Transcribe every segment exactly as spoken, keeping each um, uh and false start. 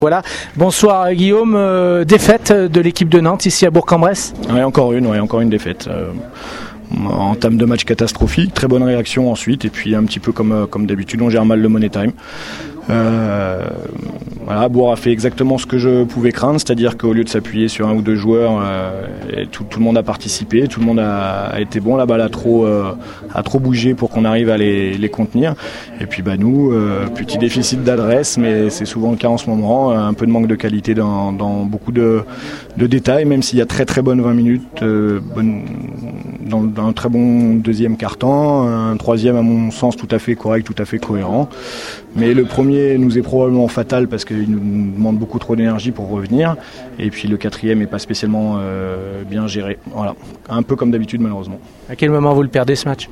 Voilà, bonsoir Guillaume, euh, défaite de l'équipe de Nantes ici à Bourg-en-Bresse. Oui, encore une, ouais, encore une défaite. Euh, en termes de match catastrophique, très bonne réaction ensuite, et puis un petit peu comme, comme d'habitude, on gère mal le money time. Euh, voilà, Bourg a fait exactement ce que je pouvais craindre, c'est-à-dire qu'au lieu de s'appuyer sur un ou deux joueurs, euh, tout, tout le monde a participé, tout le monde a, a été bon, la balle a trop, euh, a trop bougé pour qu'on arrive à les, les contenir. Et puis bah nous, euh, petit déficit d'adresse, mais c'est souvent le cas en ce moment, un peu de manque de qualité dans, dans beaucoup de, de détails, même s'il y a très très bonnes vingt minutes, euh, bonne, dans, dans un très bon deuxième quart-temps, un troisième à mon sens tout à fait correct, tout à fait cohérent. Mais le premier nous est probablement fatal parce qu'il nous demande beaucoup trop d'énergie pour revenir. Et puis le quatrième n'est pas spécialement euh, bien géré. Voilà, un peu comme d'habitude malheureusement. À quel moment vous le perdez ce match ?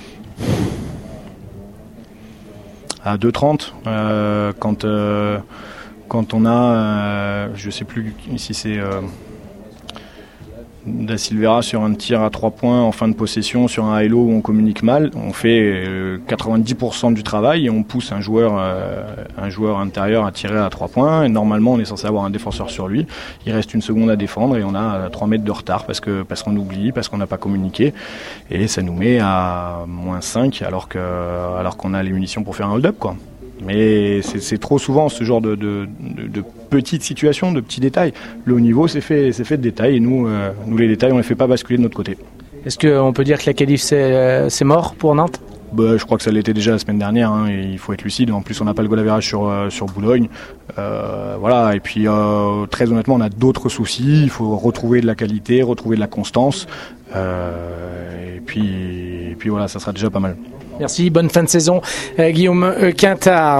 À deux trente, euh, quand, euh, quand on a, euh, je ne sais plus si c'est... Euh, Da Silveira sur un tir à trois points en fin de possession sur un hello où on communique mal, on fait quatre-vingt-dix pour cent du travail et on pousse un joueur, euh, un joueur intérieur à tirer à trois points. Et normalement on est censé avoir un défenseur sur lui, il reste une seconde à défendre et on a trois mètres de retard parce, que, parce qu'on oublie, parce qu'on n'a pas communiqué, et ça nous met à moins cinq alors, que, alors qu'on a les munitions pour faire un hold-up quoi. Mais c'est, c'est trop souvent ce genre de, de, de, de petites situations, de petits détails. Le haut niveau, c'est fait, c'est fait de détails et nous, euh, nous les détails, on ne les fait pas basculer de notre côté. Est-ce qu'on peut dire que la qualif, c'est, euh, c'est mort pour Nantes ? Bah, je crois que ça l'était déjà la semaine dernière, hein, et il faut être lucide. En plus, on n'a pas le goal average sur, euh, sur Boulogne. Euh, voilà. Et puis, euh, très honnêtement, on a d'autres soucis. Il faut retrouver de la qualité, retrouver de la constance. Euh, et, puis, et puis voilà, ça sera déjà pas mal. Merci, bonne fin de saison. Euh, Guillaume Quintard.